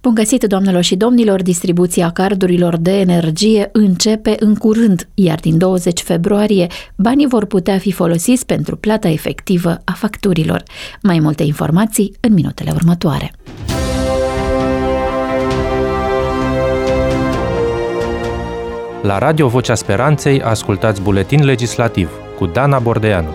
Bun găsit, doamnelor și domnilor! Distribuția cardurilor de energie începe în curând, iar din 20 februarie banii vor putea fi folosiți pentru plata efectivă a facturilor. Mai multe informații în minutele următoare. La Radio Vocea Speranței ascultați buletin legislativ cu Dana Bordeanu.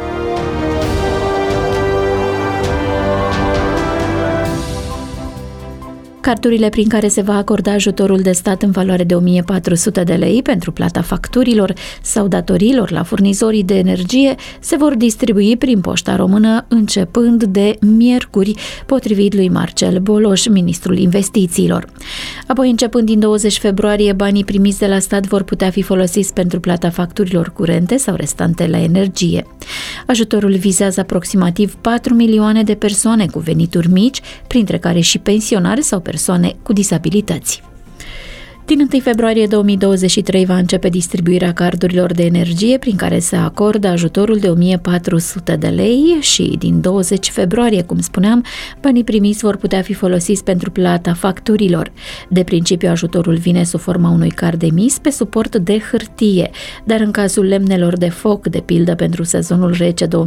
Cardurile prin care se va acorda ajutorul de stat în valoare de 1.400 de lei pentru plata facturilor sau datoriilor la furnizorii de energie se vor distribui prin Poșta Română începând de miercuri, potrivit lui Marcel Boloș, ministrul investițiilor. Apoi, începând din 20 februarie, banii primiți de la stat vor putea fi folosiți pentru plata facturilor curente sau restante la energie. Ajutorul vizează aproximativ 4 milioane de persoane cu venituri mici, printre care și pensionari sau persoane cu disabilități. Din 1 februarie 2023 va începe distribuirea cardurilor de energie prin care se acordă ajutorul de 1.400 de lei și din 20 februarie, cum spuneam, banii primiți vor putea fi folosiți pentru plata facturilor. De principiu, ajutorul vine sub forma unui card emis pe suport de hârtie, dar în cazul lemnelor de foc, de pildă pentru sezonul rece 2022-2023,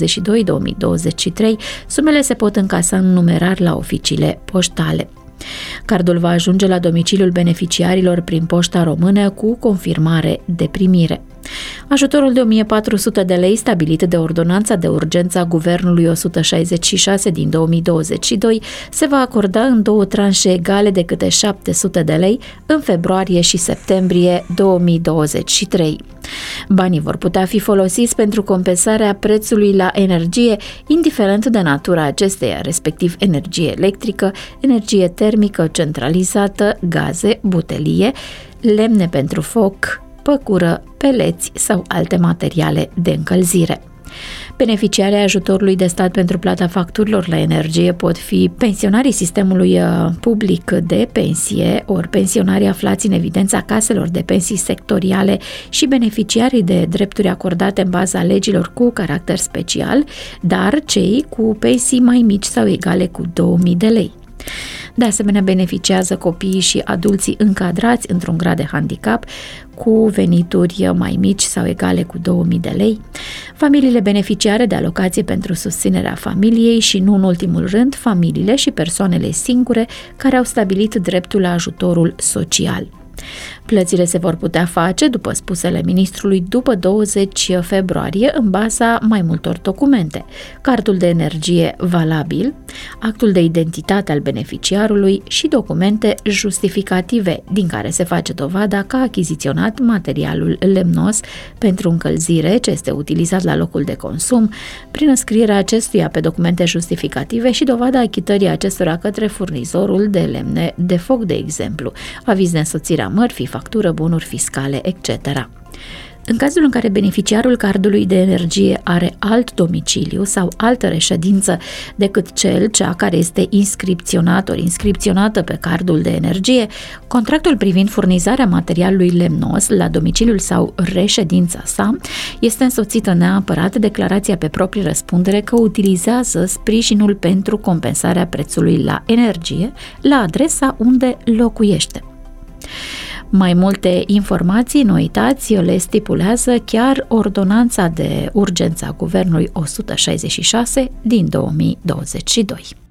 sumele se pot încasa în numerar la oficiile poștale. Cardul va ajunge la domiciliul beneficiarilor prin Poșta Română cu confirmare de primire. Ajutorul de 1.400 de lei, stabilit de Ordonanța de Urgență a Guvernului 166 din 2022, se va acorda în două tranșe egale de câte 700 de lei în februarie și septembrie 2023. Banii vor putea fi folosiți pentru compensarea prețului la energie, indiferent de natura acesteia, respectiv energie electrică, energie termică centralizată, gaze, butelie, lemne pentru foc, păcură, peleți sau alte materiale de încălzire. Beneficiarii ajutorului de stat pentru plata facturilor la energie pot fi pensionarii sistemului public de pensie, ori pensionarii aflați în evidența caselor de pensii sectoriale și beneficiarii de drepturi acordate în baza legilor cu caracter special, dar cei cu pensii mai mici sau egale cu 2.000 de lei. De asemenea, beneficiază copiii și adulții încadrați într-un grad de handicap cu venituri mai mici sau egale cu 2.000 de lei, familiile beneficiare de alocație pentru susținerea familiei și, nu în ultimul rând, familiile și persoanele singure care au stabilit dreptul la ajutorul social. Plățile se vor putea face, după spusele ministrului, după 20 februarie, în baza mai multor documente: cardul de energie valabil, actul de identitate al beneficiarului și documente justificative, din care se face dovada că a achiziționat materialul lemnos pentru încălzire ce este utilizat la locul de consum, prin înscrierea acestuia pe documente justificative și dovada achitării acestora către furnizorul de lemne de foc, de exemplu, aviz de însoțire a mărfii, factură, bunuri fiscale, etc. În cazul în care beneficiarul cardului de energie are alt domiciliu sau altă reședință decât cea care este inscripționat ori inscripționată pe cardul de energie, contractul privind furnizarea materialului lemnos la domiciliul sau reședința sa este însoțită neapărat de declarația pe proprie răspundere că utilizează sprijinul pentru compensarea prețului la energie la adresa unde locuiește. Mai multe informații, nu uitați, le stipulează chiar Ordonanța de Urgență a Guvernului 166 din 2022.